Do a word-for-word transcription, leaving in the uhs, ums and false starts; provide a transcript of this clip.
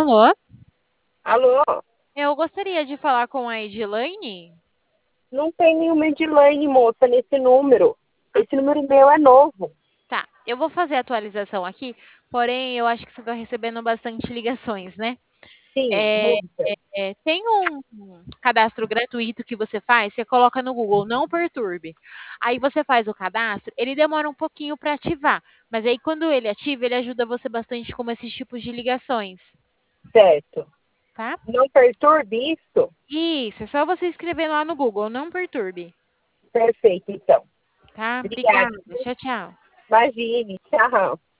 Alô? Alô? Eu gostaria de falar com a Edilane. Não tem nenhuma Edilane, moça, nesse número. Ah, Esse número meu é novo. tá. Eu vou fazer a atualização aqui, porém eu acho que você está recebendo bastante ligações, né? Sim, É, muita. é, tem um cadastro gratuito que você faz, você coloca no Google, não perturbe. Aí você faz o cadastro, ele demora um pouquinho para ativar, mas aí quando ele ativa, ele ajuda você bastante com esses tipos de ligações, Certo. tá? Não perturbe isso? Isso, é só você escrever lá no Google, não perturbe, Perfeito, então. tá? Obrigada. Obrigada. Tchau, tchau. Imagine. Tchau.